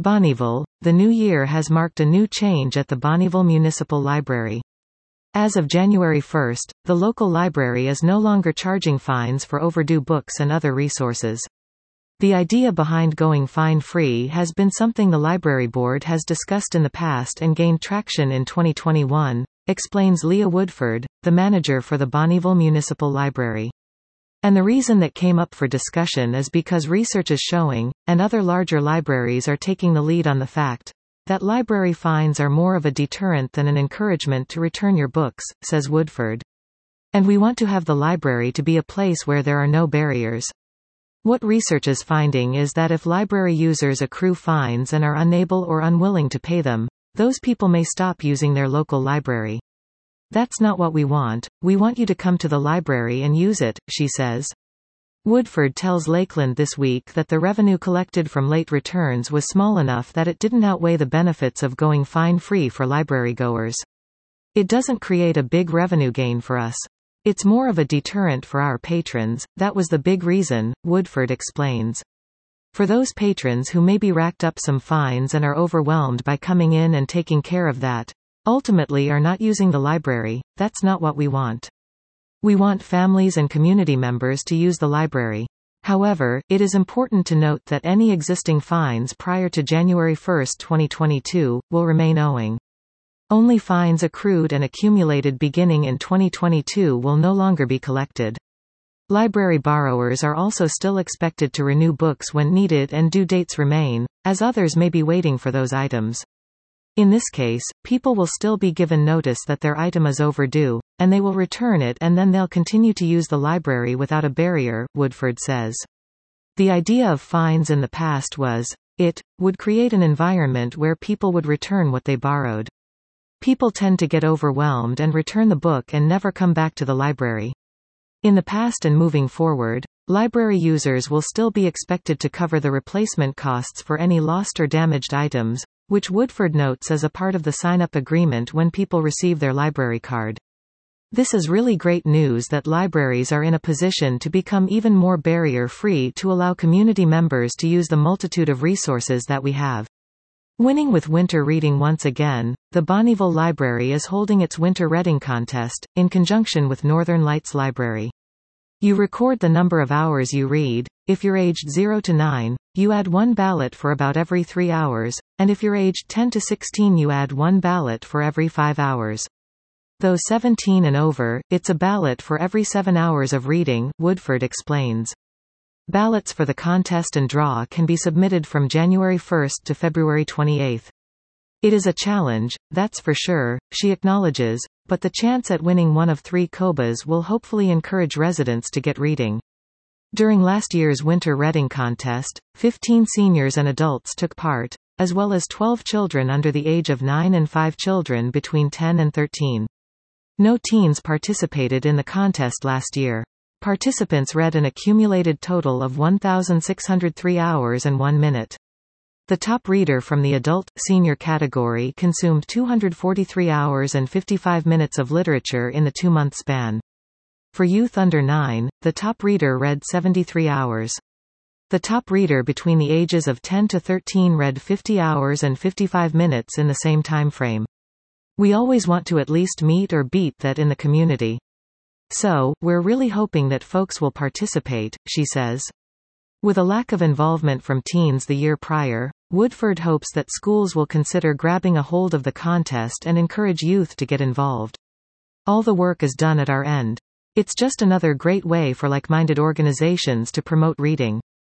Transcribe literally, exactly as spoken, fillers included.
Bonnyville, the new year has marked a new change at the Bonnyville Municipal Library. As of January first, the local library is no longer charging fines for overdue books and other resources. The idea behind going fine-free has been something the library board has discussed in the past and gained traction in twenty twenty-one, explains Leah Woodford, the manager for the Bonnyville Municipal Library. And the reason that came up for discussion is because research is showing, and other larger libraries are taking the lead on the fact, that library fines are more of a deterrent than an encouragement to return your books, says Woodford. And we want to have the library to be a place where there are no barriers. What research is finding is that if library users accrue fines and are unable or unwilling to pay them, those people may stop using their local library. That's not what we want. We want you to come to the library and use it, she says. Woodford tells Lakeland This Week that the revenue collected from late returns was small enough that it didn't outweigh the benefits of going fine-free for library goers. It doesn't create a big revenue gain for us. It's more of a deterrent for our patrons. That was the big reason, Woodford explains. For those patrons who maybe racked up some fines and are overwhelmed by coming in and taking care of that, ultimately are not using the library, that's not what we want. We want families and community members to use the library. However, it is important to note that any existing fines prior to January first, twenty twenty-two, will remain owing. Only fines accrued and accumulated beginning in twenty twenty-two will no longer be collected. Library borrowers are also still expected to renew books when needed and due dates remain, as others may be waiting for those items. In this case, people will still be given notice that their item is overdue, and they will return it and then they'll continue to use the library without a barrier, Woodford says. The idea of fines in the past was, it would create an environment where people would return what they borrowed. People tend to get overwhelmed and return the book and never come back to the library. In the past and moving forward, library users will still be expected to cover the replacement costs for any lost or damaged items, which Woodford notes as a part of the sign-up agreement when people receive their library card. This is really great news that libraries are in a position to become even more barrier-free to allow community members to use the multitude of resources that we have. Winning with winter reading. Once again, the Bonnyville Library is holding its winter reading contest, in conjunction with Northern Lights Library. You record the number of hours you read. If you're aged zero to nine, you add one ballot for about every three hours, and if you're aged ten to sixteen you add one ballot for every five hours. Though seventeen and over, it's a ballot for every seven hours of reading, Woodford explains. Ballots for the contest and draw can be submitted from January first to February twenty-eighth. It is a challenge, that's for sure, she acknowledges, but the chance at winning one of three Cobas will hopefully encourage residents to get reading. During last year's winter reading contest, fifteen seniors and adults took part, as well as twelve children under the age of nine and five children between ten and thirteen. No teens participated in the contest last year. Participants read an accumulated total of one thousand six hundred three hours and one minute. The top reader from the adult-senior category consumed two hundred forty-three hours and fifty-five minutes of literature in the two-month span. For youth under nine, the top reader read seventy-three hours. The top reader between the ages of ten to thirteen read fifty hours and fifty-five minutes in the same time frame. We always want to at least meet or beat that in the community. So, we're really hoping that folks will participate, she says. With a lack of involvement from teens the year prior, Woodford hopes that schools will consider grabbing a hold of the contest and encourage youth to get involved. All the work is done at our end. It's just another great way for like-minded organizations to promote reading.